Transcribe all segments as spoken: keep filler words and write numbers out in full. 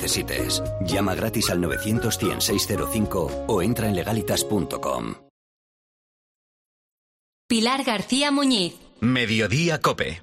necesites. Llama gratis al novecientos cien seiscientos cinco o entra en legalitas punto com. Pilar García Muñiz. Mediodía COPE.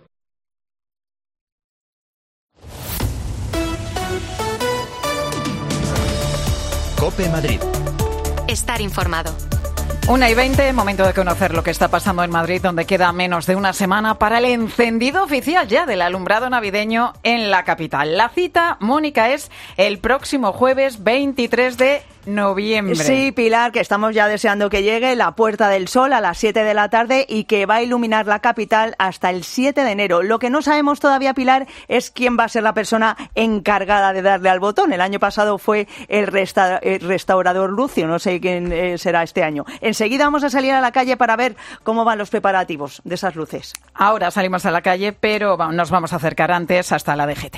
COPE Madrid. Estar informado. Una y veinte, momento de conocer lo que está pasando en Madrid, donde queda menos de una semana para el encendido oficial ya del alumbrado navideño en la capital. La cita, Mónica, es el próximo jueves veintitrés de noviembre. Sí, Pilar, que estamos ya deseando que llegue la Puerta del Sol a las siete de la tarde y que va a iluminar la capital hasta el siete de enero. Lo que no sabemos todavía, Pilar, es quién va a ser la persona encargada de darle al botón. El año pasado fue el, resta- el restaurador Lucio, no sé quién eh, será este año. Enseguida vamos a salir a la calle para ver cómo van los preparativos de esas luces. Ahora salimos a la calle, pero nos vamos a acercar antes hasta la D G T.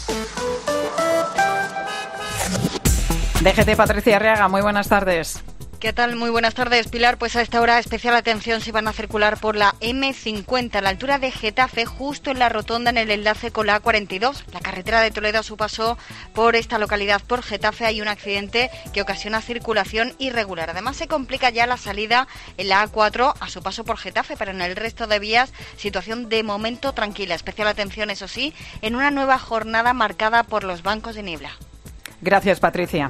D G T, Patricia Arriaga, muy buenas tardes. ¿Qué tal? Muy buenas tardes, Pilar. Pues a esta hora especial atención si van a circular por la eme cincuenta a la altura de Getafe, justo en la rotonda en el enlace con la A cuarenta y dos. La carretera de Toledo a su paso por esta localidad, por Getafe, hay un accidente que ocasiona circulación irregular. Además se complica ya la salida en la A cuatro a su paso por Getafe, pero en el resto de vías situación de momento tranquila. Especial atención, eso sí, en una nueva jornada marcada por los bancos de niebla. Gracias, Patricia.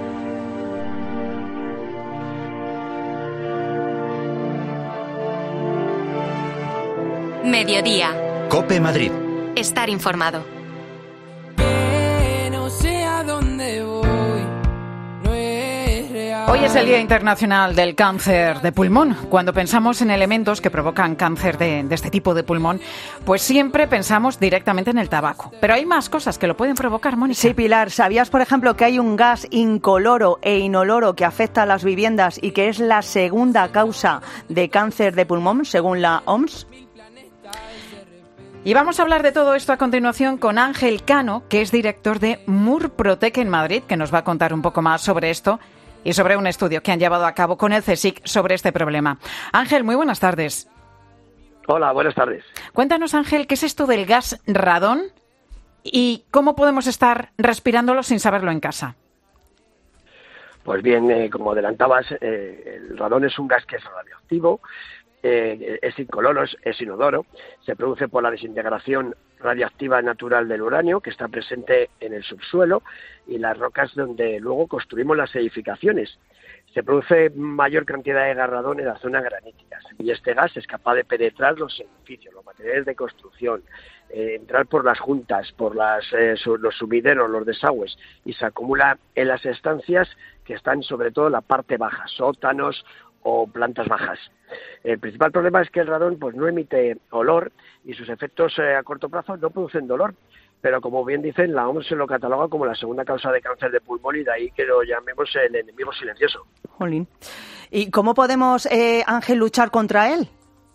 Mediodía. COPE Madrid. Estar informado. Que no sé a dónde voy, no es real. Hoy es el Día Internacional del Cáncer de Pulmón. Cuando pensamos en elementos que provocan cáncer de, de este tipo de pulmón, pues siempre pensamos directamente en el tabaco. Pero hay más cosas que lo pueden provocar, Mónica. Sí, Pilar. ¿Sabías, por ejemplo, que hay un gas incoloro e inoloro que afecta a las viviendas y que es la segunda causa de cáncer de pulmón, según la O M S? Y vamos a hablar de todo esto a continuación con Ángel Cano, que es director de Murprotec en Madrid, que nos va a contar un poco más sobre esto y sobre un estudio que han llevado a cabo con el CSIC sobre este problema. Ángel, muy buenas tardes. Hola, buenas tardes. Cuéntanos, Ángel, ¿qué es esto del gas radón y cómo podemos estar respirándolo sin saberlo en casa? Pues bien, eh, como adelantabas, eh, el radón es un gas que es radioactivo, eh, es incoloro, es, es inodoro, se produce por la desintegración radioactiva natural del uranio que está presente en el subsuelo y las rocas donde luego construimos las edificaciones. Se produce mayor cantidad de gas radón en las zonas graníticas y este gas es capaz de penetrar los edificios, los materiales de construcción, eh, entrar por las juntas, por las, eh, su, los sumideros, los desagües y se acumula en las estancias que están sobre todo en la parte baja, sótanos o plantas bajas. El principal problema es que el radón pues no emite olor y sus efectos eh, a corto plazo no producen dolor, pero como bien dicen, la O M S se lo cataloga como la segunda causa de cáncer de pulmón y de ahí que lo llamemos el enemigo silencioso. Jolín. ¿Y cómo podemos, eh, Ángel, luchar contra él?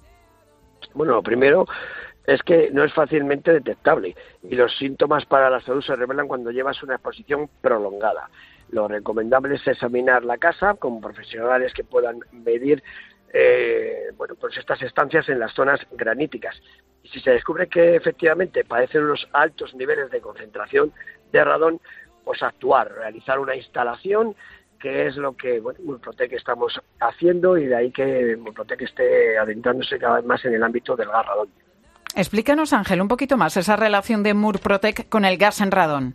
Bueno, lo primero es que no es fácilmente detectable y los síntomas para la salud se revelan cuando llevas una exposición prolongada. Lo recomendable es examinar la casa con profesionales que puedan medir eh, bueno, pues estas estancias en las zonas graníticas. Y si se descubre que efectivamente padecen unos altos niveles de concentración de radón, pues actuar, realizar una instalación, que es lo que bueno, Murprotec estamos haciendo y de ahí que Murprotec esté adentrándose cada vez más en el ámbito del gas radón. Explícanos, Ángel, un poquito más esa relación de Murprotec con el gas en radón.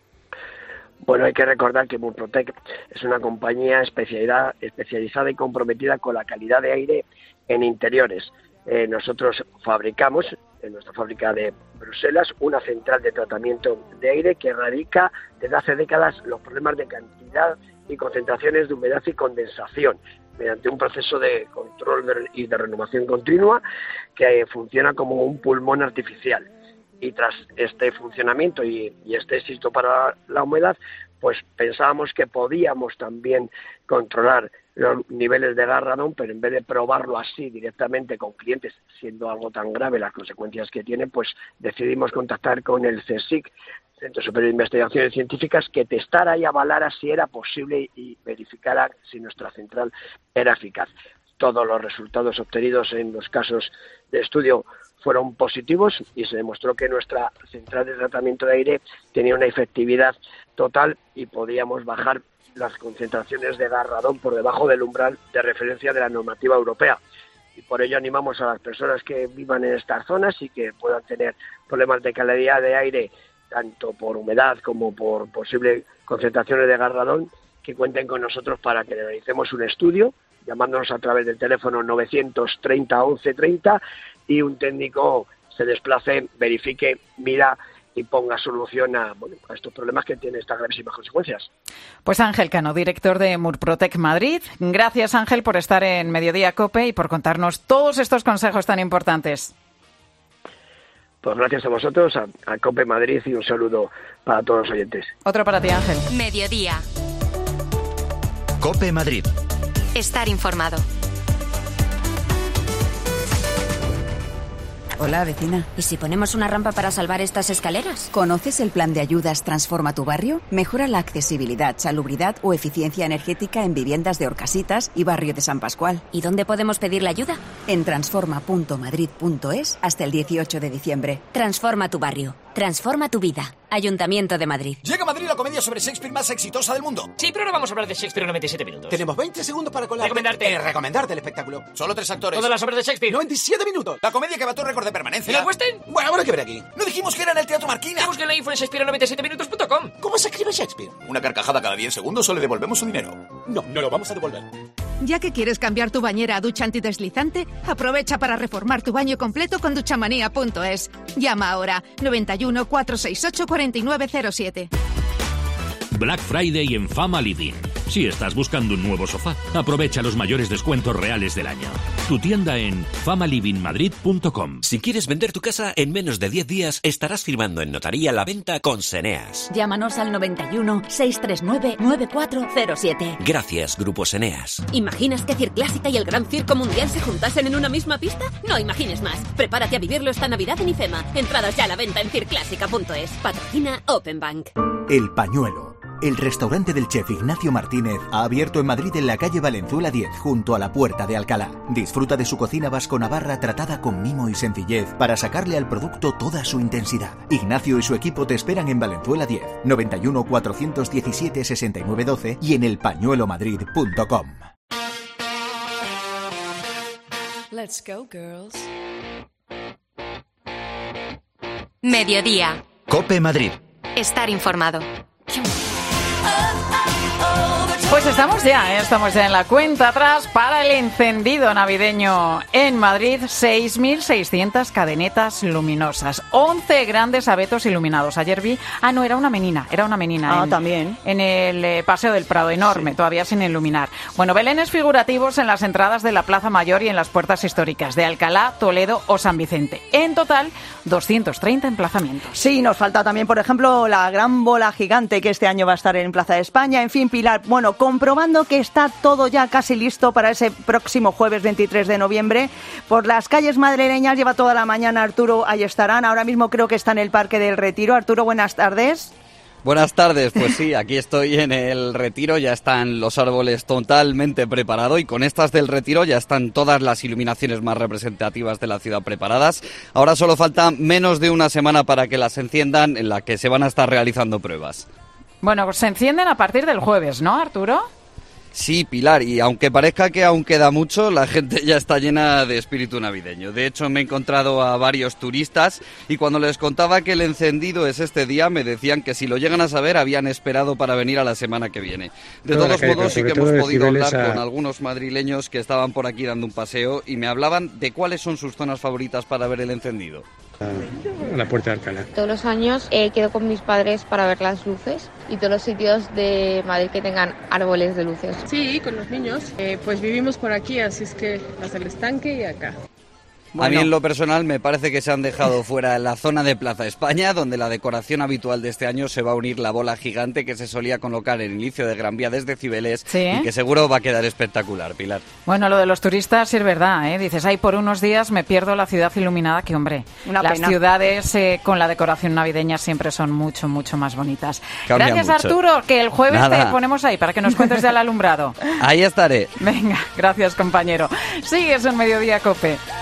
Bueno, hay que recordar que Murprotec es una compañía especializada, especializada y comprometida con la calidad de aire en interiores. Eh, nosotros fabricamos, en nuestra fábrica de Bruselas, una central de tratamiento de aire que erradica desde hace décadas los problemas de cantidad y concentraciones de humedad y condensación, mediante un proceso de control y de renovación continua que funciona como un pulmón artificial. Y tras este funcionamiento y, y este éxito para la humedad, pues pensábamos que podíamos también controlar los niveles de gas radón, pero en vez de probarlo así directamente con clientes, siendo algo tan grave las consecuencias que tiene, pues decidimos contactar con el CSIC, Centro Superior de Investigaciones Científicas, que testara y avalara si era posible y verificara si nuestra central era eficaz. todos los resultados obtenidos en los casos de estudio fueron positivos y se demostró que nuestra central de tratamiento de aire tenía una efectividad total y podíamos bajar las concentraciones de gas radón por debajo del umbral de referencia de la normativa europea. Y por ello animamos a las personas que vivan en estas zonas y que puedan tener problemas de calidad de aire, tanto por humedad como por posibles concentraciones de gas radón, que cuenten con nosotros para que realicemos un estudio, llamándonos a través del teléfono novecientos treinta once treinta y un técnico se desplace, verifique, mira y ponga solución a, bueno, a estos problemas que tienen estas gravísimas consecuencias. Pues Ángel Cano, director de Murprotec Madrid. Gracias, Ángel, por estar en Mediodía COPE y por contarnos todos estos consejos tan importantes. Pues gracias a vosotros, a, a COPE Madrid, y un saludo para todos los oyentes. Otro para ti, Ángel. Mediodía. COPE Madrid. Estar informado. Hola, vecina. ¿Y si ponemos una rampa para salvar estas escaleras? ¿Conoces el plan de ayudas Transforma tu Barrio? Mejora la accesibilidad, salubridad o eficiencia energética en viviendas de Orcasitas y Barrio de San Pascual. ¿Y dónde podemos pedir la ayuda? En transforma punto madrid punto es hasta el dieciocho de diciembre. Transforma tu barrio. Transforma tu vida. Ayuntamiento de Madrid. Llega a Madrid la comedia sobre Shakespeare más exitosa del mundo. Sí, pero ahora vamos a hablar de Shakespeare en noventa y siete minutos. Tenemos veinte segundos para colar. Recomendarte. Eh, recomendarte el espectáculo. Solo tres actores. Todas las obras de Shakespeare. noventa y siete minutos. La comedia que va a tu récord de permanencia. ¿En el West End? Bueno, habrá que ver aquí. No dijimos que era en el Teatro Marquina. Ya busqué la info en Shakespeare noventa y siete minutos punto com. ¿Cómo se escribe Shakespeare? Una carcajada cada diez segundos o le devolvemos su dinero. No, no lo vamos a devolver. Ya que quieres cambiar tu bañera a ducha antideslizante, aprovecha para reformar tu baño completo con duchamanía punto es. Llama ahora noventa y uno, cuatrocientos sesenta y ocho, cuarenta y nueve cero siete. Black Friday en Fama Living. Si estás buscando un nuevo sofá, aprovecha los mayores descuentos reales del año. Tu tienda en fama living madrid punto com. Si quieres vender tu casa en menos de diez días, estarás firmando en notaría la venta con Seneas. Llámanos al noventa y uno, seiscientos treinta y nueve, noventa y cuatro cero siete. Gracias, Grupo Seneas. ¿Imaginas que Circlásica y el Gran Circo Mundial se juntasen en una misma pista? No imagines más. Prepárate a vivirlo esta Navidad en IFEMA. Entradas ya a la venta en circlásica punto es. Patrocina Open Bank. El Pañuelo. El restaurante del chef Ignacio Martínez ha abierto en Madrid en la calle Valenzuela diez, junto a la Puerta de Alcalá. Disfruta de su cocina vasco-navarra tratada con mimo y sencillez para sacarle al producto toda su intensidad. Ignacio y su equipo te esperan en Valenzuela diez, noventa y uno, cuatrocientos diecisiete, sesenta y nueve doce y en el pañuelo madrid punto com. Let's go, girls. Mediodía. COPE Madrid. Estar informado. Pues estamos ya, ¿eh? estamos ya en la cuenta atrás para el encendido navideño en Madrid. seis mil seiscientas cadenetas luminosas, once grandes abetos iluminados. Ayer vi, ah no, era una menina, era una menina. Ah, en, también. En el eh, Paseo del Prado, enorme, sí. Todavía sin iluminar. Bueno, belenes figurativos en las entradas de la Plaza Mayor y en las puertas históricas de Alcalá, Toledo o San Vicente. En total, doscientos treinta emplazamientos. Sí, nos falta también, por ejemplo, la gran bola gigante que este año va a estar en Plaza de España. En fin, Pilar, bueno, comprobando que está todo ya casi listo para ese próximo jueves veintitrés de noviembre. Por las calles madrileñas lleva toda la mañana Arturo, ahí estarán. Ahora mismo creo que está en el Parque del Retiro. Arturo, buenas tardes. Buenas tardes, pues sí, aquí estoy en el Retiro, ya están los árboles totalmente preparados y con estas del Retiro ya están todas las iluminaciones más representativas de la ciudad preparadas. Ahora solo falta menos de una semana para que las enciendan, en la que se van a estar realizando pruebas. Bueno, pues se encienden a partir del jueves, ¿no, Arturo? Sí, Pilar, y aunque parezca que aún queda mucho, la gente ya está llena de espíritu navideño. De hecho, me he encontrado a varios turistas y cuando les contaba que el encendido es este día, me decían que si lo llegan a saber, habían esperado para venir a la semana que viene. De todos modos, sí que hemos podido hablar a... con algunos madrileños que estaban por aquí dando un paseo y me hablaban de cuáles son sus zonas favoritas para ver el encendido. A la Puerta de Alcalá. Todos los años eh, quedo con mis padres para ver las luces y todos los sitios de Madrid que tengan árboles de luces. Sí, con los niños. Eh, pues vivimos por aquí, así es que hasta el estanque y acá. Bueno. A mí en lo personal me parece que se han dejado fuera la zona de Plaza España, donde la decoración habitual de este año se va a unir la bola gigante que se solía colocar en el inicio de Gran Vía desde Cibeles, ¿sí? Y que seguro va a quedar espectacular, Pilar. Bueno, lo de los turistas es verdad, ¿eh? Dices, ay, por unos días me pierdo la ciudad iluminada, que hombre, Una las pena. ciudades eh, con la decoración navideña siempre son mucho, mucho más bonitas. Cambia Gracias, mucho. Arturo, que el jueves Nada. te ponemos ahí para que nos cuentes del alumbrado. Ahí estaré. Venga, gracias, compañero. Sigues en Mediodía Cope.